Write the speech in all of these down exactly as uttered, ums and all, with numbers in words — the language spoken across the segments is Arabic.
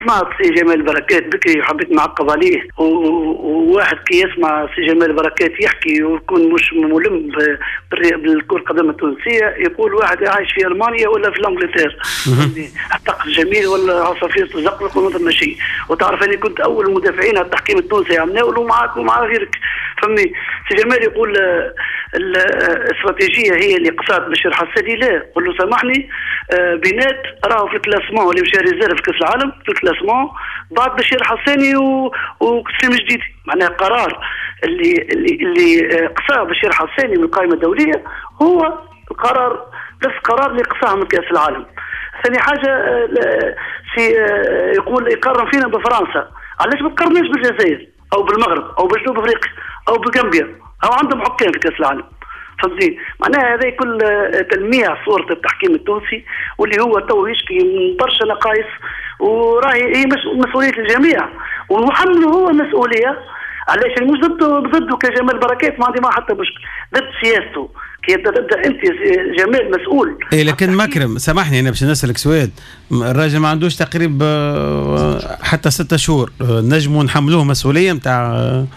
سمعت سي جمال بركات بكري وحبيت نعقب عليه، وواحد كي يسمع سي جمال بركات يحكي ويكون مش ملم بالكرة القدم التونسية يقول واحد عايش في ألمانيا ولا في انجلترا، اعتقد جميل ولا عصافير تزقلق ونظر ماشي. وتعرف اني كنت اول المدافعين على التحكيم التونسي عملناه ومعاك ومع غيرك، فهمني. سي جمال يقول الاستراتيجيه هي اللي قصات بشير حسادي، لا قل له سامحني بينات راهو في الكلاسمون اللي مشى ريزيرف في كاس العالم في الكلاسمون بعد بشير حساني وسليم جديدي، معناها قرار اللي اللي اللي قصاه بشير حساني من القائمه الدوليه هو القرار نفس القرار اللي قصاه من كاس العالم. ثاني حاجه سي يقول يقارن فينا بفرنسا، علاش ما تقارناش بالجزائر او بالمغرب او بجنوب افريقيا او بغامبيا او عندهم حكام في كاس العالم، فهمتني؟ معناها هذا كل تلميع صورة التحكيم التونسي واللي هو تو يشكي من برشا نقائص، وراهي هي مسؤولية الجميع ونحمله هو المسؤولية. علاش مش ضده ضده كجمال بركات ما عندي ما حتى مشكل، ضد سياسته. كي تبدا انت جمال مسؤول. اي لكن مكرم سامحني انا باش نسالك سؤال، الراجل ما عندوش تقريب حتى ستة شهور، نجموا نحملوه مسؤولية نتاع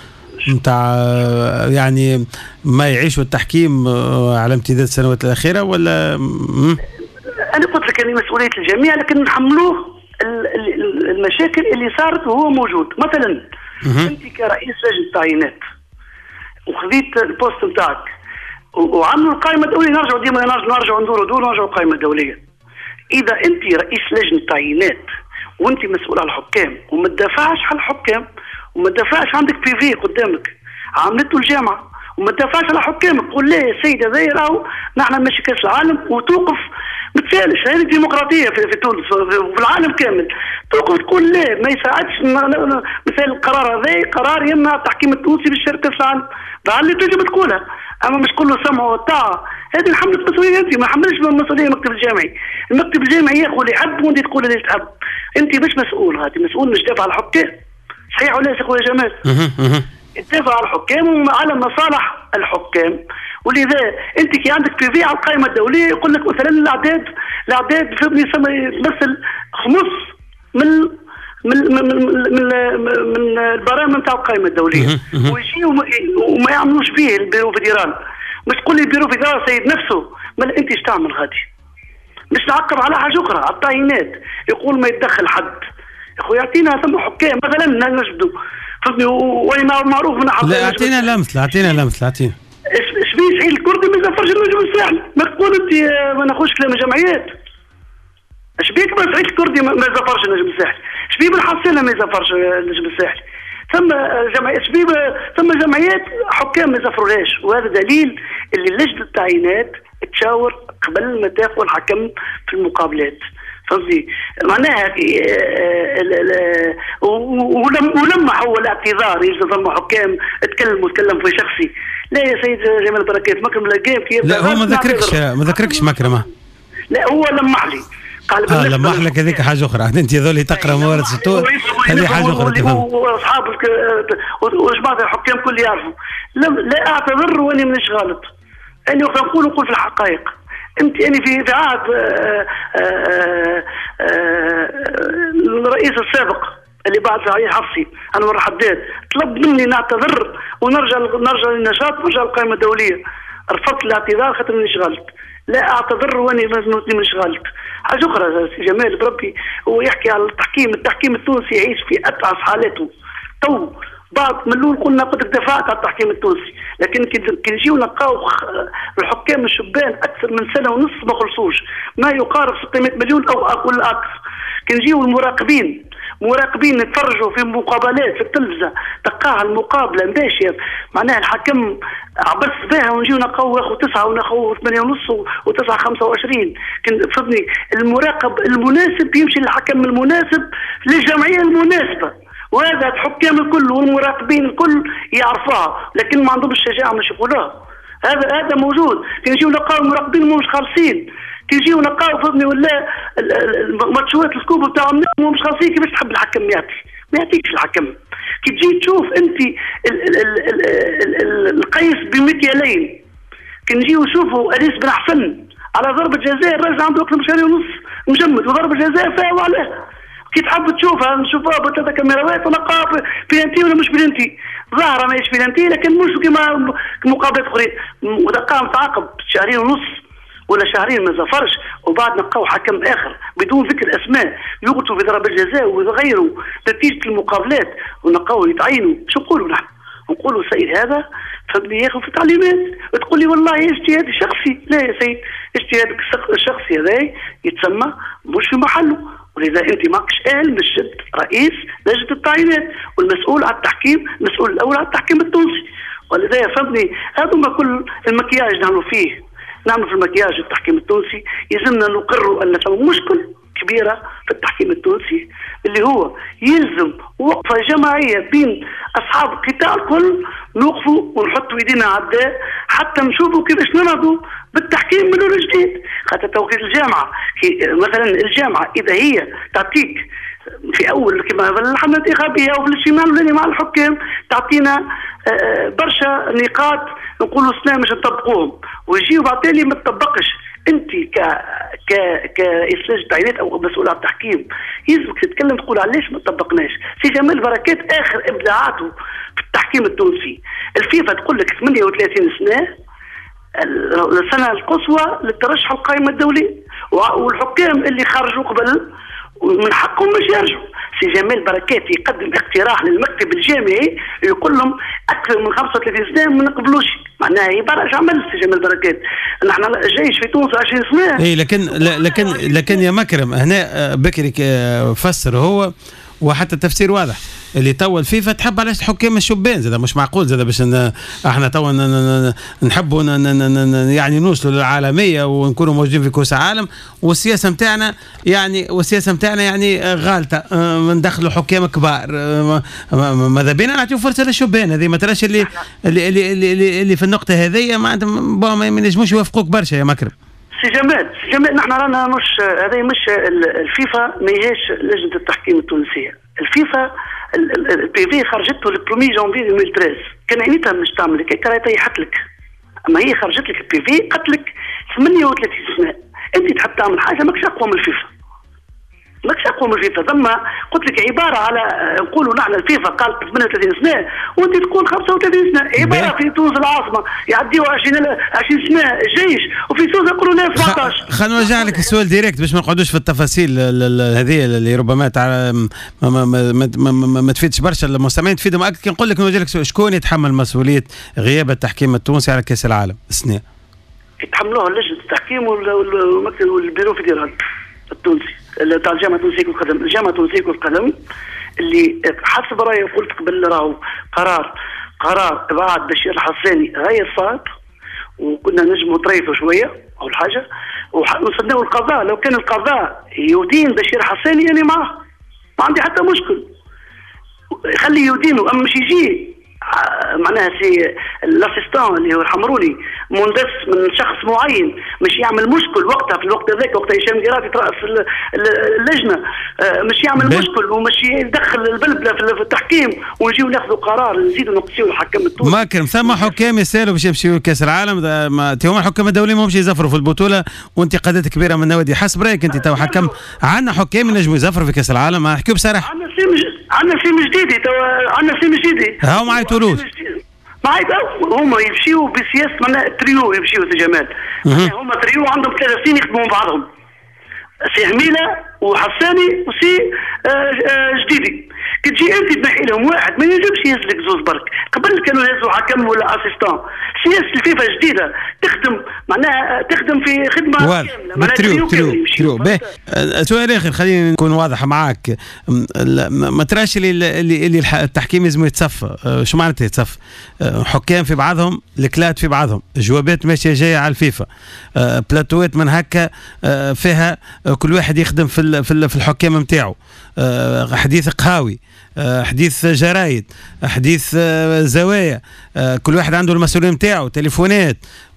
نتاع يعني ما يعيشوا التحكيم على امتداد السنوات الأخيرة ولا؟ أنا قلت لك أن مسؤولية الجميع، لكن نحملوه المشاكل اللي صارت وهو موجود. مثلا أنت كرئيس لجنة التعيينات وخذيت البوست نتاعك وعملوا القائمة الدولية، نرجعوا ديما نرجعوا ندوروا دور نرجعوا القائمة الدولية. إذا أنت رئيس لجنة التعيينات وأنت مسؤول على الحكام وما تدافعش على الحكام وما تدافعش، عندك بي في قدامك عملته الجامعه وما تدافعش على حكامك، قول لا يا سيدي هذا راهو نحن ماشي كاس العالم وتوقف ما تسالش. هذه الديمقراطيه في, في تونس وفي العالم كامل، توقف تقول لا ما يساعدش. مثال القرار هذا قرار يمنع التحكيم التونسي بالشركه كاس العالم، اللي تجب تقولها، اما مش كله سمع وطاعه. هذه حملت مسؤوليه انت، ما حملش المسؤوليه المكتب الجامعي. المكتب الجامعي ياخذ اللي يحب وانت تقول اللي تحب، انت مش مسؤول. هذه مسؤول مش دافع على الحكام، صحيح ولا يا اخويا جمال؟ اتفق على الحكام وعلى مصالح الحكام. ولذا انت كي عندك بي في على القائمه الدوليه يقول لك مثلا الاعداد الاعداد يمثل خمس من من من من, من البرامج نتاع القائمه الدوليه، ويجي وما يعملوش به البيرو فيدرال. مش تقول لي البيرو فيدرال سيد نفسه، ما انت ايش تعمل غادي؟ مش نعقب على حاجه اخرى على التعيينات، يقول ما يتدخل حد. اخويا اعطينا ثم حكام مثلا نجدوا فهمني وين معروف من حق. لا اعطينا لمثل اعطينا لمثل اعطينا ايش بيه سعيد الكردي ما يزفرش النجم الساحلي؟ ما تقول انت ما ناخذش كلام الجمعيات. ايش بيك ما سعيد الكردي ما يزفرش النجم الساحلي؟ ايش بيه بن حسين ما يزفرش النجم الساحلي؟ ثم جمعيات ايش بيه ثم جمعيات حكام ما يزفرولهاش، وهذا دليل اللي لجنه التعيينات تشاور قبل ما تاخذ الحكم في المقابلات. فهمتي؟ معناها ولما هو الاعتذار يجي ضم حكام تكلم وتكلم في شخصي. لا يا سيد جمال بركات مكرم لقيت كيف لا هو ما ذكركش ما ذكركش مكرمه. لا هو لمح لي قال اه لمح لك هذيك حاجه اخرى. انت هذول تقرا موارد ستور هذه حاجه اخرى تفهم. واصحابك وجماعه الحكام كل يعرفوا. لا اعتذر واني مانيش غلط، اني نقول نقول في الحقائق. انت يعني في في عهد الرئيس السابق اللي بعد عليه حفصي انور حداد طلب مني نعتذر ونرجع نرجع للنشاط ونرجع للقائمه الدوليه. رفضت الاعتذار خاطر مانيش غلط. لا اعتذر واني مانيش غلط. حاجه اخرى سي جمال بربي هو يحكي على التحكيم، التحكيم التونسي يعيش في اتعس حالاته. تو بعض ملول قلنا قد دفعت على التحكيم التونسي، لكن كي نجيو نلقاو الحكام الشبان اكثر من سنه ونص ما خلصوش، ما يقارب ستمائة مليون او اقل اكثر. كي نجيو المراقبين مراقبين يتفرجوا في مقابلات في التلفزه تلقاها المقابله ماشيه معناها الحكم عبس بها، ونجيو نلقاو ياخذ تسعه وناخذ ثمانيه ونص وتسعه خمسه وعشرين. فهمني المراقب المناسب يمشي للحكم المناسب للجمعيه المناسبه، وهذا الحكام الكل والمراقبين الكل يعرفوها، لكن ما عندهم الشجاعه مش يقولوها. هذا هذا موجود. كي نجيو نلقاو المراقبين مش خالصين، كي نجيو نلقاو فهمني ولا الماتشات الكوب بتاعهم مش خالصين. كيفاش تحب الحكم يعطي؟ ما يعطيكش الحكم. كي تجي تشوف انت القيس بمكيالين، كي نجيو نشوفوا انيس بن حسن على ضربه جزاء، الراجل عنده اكثر من شهرين ونص مجمد وضربه جزاء فيها وعليه. كي تحب تشوفها نشوفها بثلاثة كاميرات ونلقاها بلانتي ولا مش بلانتي، ظاهرة ماهيش بلانتي لكن مش كما مقابلات أخرين، ودقها متعاقب شهرين ونص ولا شهرين ما زفرش، وبعد نلقاو حكم آخر بدون ذكر أسماء يغلطوا في ضرب الجزاء ويغيروا نتيجة المقابلات ونلقاو يتعينوا. شو نقولوا نحن؟ نقولوا سيد هذا فبني ياخذ في تعليمات، تقول لي والله اجتهاد شخصي، لا يا سيد اجتهادك الشخصي هذا يتسمى مش في محله، ولذا انت ماكش اهل مش رئيس لجنه التعيينات والمسؤول على التحكيم، المسؤول الاول على التحكيم التونسي. ولذا فهمني هذوما كل المكياج نعملوا فيه، نعمل في المكياج التحكيم التونسي، يلزمنا نقروا ان ثم مشكل كبيره في التحكيم التونسي اللي هو يلزم وقفه جماعيه بين اصحاب القطاع الكل، نوقفوا ونحطوا ايدينا على الداء حتى نشوفوا كيفاش ننهضوا بالتحكيم من اول جديد. خاطر توقيت الجامعه مثلا، الجامعه اذا هي تعطيك في اول كما في الحمله الانتخابيه او في الاجتماع الاولاني مع الحكام تعطينا برشا نقاط نقولوا سنة مش نطبقوهم ويجيوا بعد تالي ما تطبقش، انت ك ك كاسلاج تعيينات او مسؤول على التحكيم يلزمك تتكلم تقول علاش ما طبقناش. سي جمال بركات اخر ابداعاته في التحكيم التونسي، الفيفا تقول لك ثمانية وثلاثين سنه السنه القصوى للترشح القائمه الدوليه، والحكام اللي خرجوا قبل من حقهم مش يرجعوا. سي جمال بركات يقدم اقتراح للمكتب الجامعي يقول لهم اكثر من خمسة وثلاثين سنه ما نقبلوش، معناها يبرع عمل سي جمال بركات. نحن الجيش في تونس عشرين سنه. اي لكن لكن لكن يا مكرم هنا بكري فسر هو وحتى التفسير واضح اللي توا الفيفا تحب علاش الحكام الشبان، زاد مش معقول زاد باش احنا توا نحبوا يعني نوصلوا للعالميه ونكونوا موجودين في كاس العالم، والسياسه نتاعنا يعني والسياسه نتاعنا يعني غالطه ندخلوا حكام كبار. ماذا بينا نعطيو فرصه للشبان هذه، ما تراش اللي اللي اللي, اللي, اللي في النقطه هذه ما ما ينجموش يوافقوك برشا يا مكرم. سي جمال سي جمال نحن رانا مش هذه مش الفيفا ماهيش لجنه التحكيم التونسيه، الفيفا البي في خرجته لبرومي جانفي ألفين وثلاثة عشر، كان عينيتها مش تعمل هيك كان يحط لك، اما هي خرجت لك البي في قالت لك ثمانية وثلاثين سنه، انت تحب تعمل حاجه ماكش اقوى من الفيفا، ماكش اقوى من الفيفا. ثم قلت لك عباره على نقولوا نحن الفيفا قالت ثمانية وثلاثين سنه وانت تقول خمسة وثلاثين سنه، عباره في تونس العاصمه يعديوا عشرين عشرين سنه الجيش وفي تونس يقولوا لا سبعطاش. خلينا نوجه لك السؤال ديريكت باش ما نقعدوش في التفاصيل هذه اللي ربما تع... ما, ما, ما, ما, ما, ما تفيدش برشا المستمعين، تفيدهم اكثر. كي نقول لك نوجه لك سؤال، شكون يتحمل مسؤوليه غياب التحكيم التونسي على كاس العالم السنه؟ يتحملوها لجنه التحكيم والمكتب والبيرو فيدرال التونسي تاع الجامعه التونسيه لكره القدم، الجامعه التونسيه لكره القدم اللي حسب رايي قلت قبل راهو قرار قرار ابعاد بشير الحساني غير صائب، وكنا نجموا طريفه شويه اول حاجه ونصدقوا القضاء. لو كان القضاء يدين بشير الحساني انا معه ما عندي حتى مشكل، خليه يدينه، اما مش يجي معناها سي الاسيستان اللي هو الحمروني مندس من شخص معين مش يعمل مشكل وقتها في الوقت هذاك وقتها هشام قرافي يترأس اللجنه، مش يعمل مشكل ومش يدخل البلبله في التحكيم ونجيو ناخذوا قرار نزيدوا نقصيو الحكم التونسي. ما كان ثم حكام يسالوا باش يمشيوا كاس العالم، هما الحكام الدوليين ما همش يزفروا في البطوله وانتقادات كبيره من النوادي. حسب رايك انت تو حكم عندنا حكام ينجموا يزفروا في كاس العالم؟ ما نحكيو بصراحه عندنا سيم عندنا سيم جديدي تو عندنا سيم جديدي ها معي تولوز معي هما يمشيوا بسياسه معناها تريو يمشيوا سي جمال، هما تريو عندهم ثلاث سنين يخدموا بعضهم، سي هميله وحساني وسي جديدي. كي تجي انت تنحي لهم واحد ما ينجمش يهزلك زوز برك، قبل كانوا يهزوا حكم ولا اسيستان. سياسه الفيفا جديده تخدم معناها تخدم في خدمه كامله معناها تريو تريو تريو باهي. سؤال اخر خليني نكون واضح معاك، ما تراش اللي اللي, اللي التحكيم لازم يتصفى؟ شو معناته يتصفى؟ حكام في بعضهم، الكلات في بعضهم، جوابات ماشيه جايه على الفيفا، بلاتوات من هكا فيها كل واحد يخدم في في الحكام نتاعو، حديث قهاوي، حديث جرايد، حديث زوايا، كل واحد عنده المسؤوليه نتاعو، تليفونات،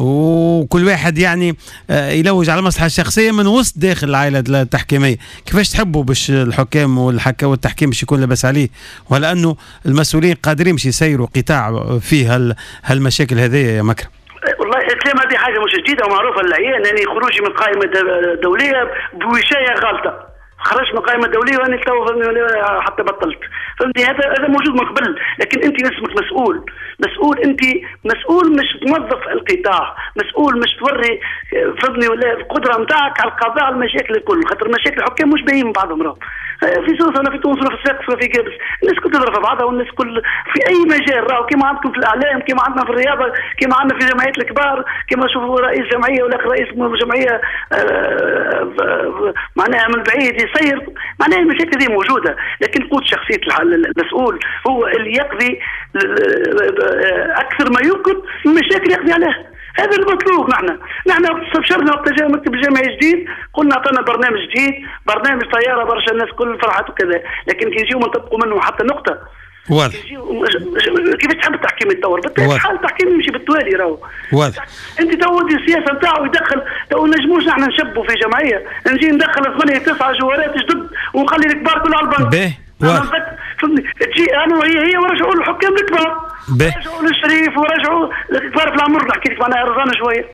وكل واحد يعني يلوج على المصلحه الشخصيه من وسط داخل العائله التحكيميه. كيفاش تحبوا باش الحكام والحكا والتحكيم باش يكون لاباس عليه، ولا انه المسؤولين قادرين باش يسيروا قطاع فيه هالمشاكل هذه يا مكرم؟ والله الكلام هذه حاجه مش جديده ومعروفه للعيان، يعني خروجي من قائمه دوليه بوشايه غلطه خرجت من القائمه الدوليه وانا تو حتى بطلت. فهمتي؟ هذا هذا موجود من قبل، لكن انت اسمك مسؤول، مسؤول انت مسؤول، مش موظف القطاع، مسؤول مش توري فضني ولا القدره نتاعك على القضاء على المشاكل الكل، خاطر مشاكل الحكام مش باين من بعضهم. راهو في سوسه ولا في تونس ولا في الصفاقس ولا في جابس، الناس كل تضرب في بعضها، والناس كل في اي مجال راهو كما عندكم في الاعلام، كما عندنا في الرياضه، كما عندنا في جمعيات الكبار، كما شوفوا رئيس جمعيه ولا رئيس جمعيه آه معناها من بعيد يصير، معناها المشاكل دي موجوده، لكن قوت شخصيه المسؤول هو اللي يقضي اكثر ما يمكن المشاكل يقضي عليها. هذا المطلوب. نحن نحن استبشرنا وقت جاء مكتب الجامعي جديد، قلنا اعطينا برنامج جديد، برنامج طياره برشا الناس كل فرحت وكذا، لكن كي يجيو نطبقوا منه حتى نقطه. واضح. كيفاش تحب التحكيم يتطور؟ بالتالي حال التحكيم يمشي بالتوالي. راهو واضح. انت تو السياسه نتاعو يدخل، تو نجموش نحن نشبوا في جمعيه نجي ندخل ثمانيه تسعه جوارات جدد ونخلي الكبار كل على البنك. باهي. تجي انا وهي هي ورجعوا الحكام الكبار، رجعوا للشريف ورجعوا الكبار في العمر. نحكي لك معناها رزانه شويه.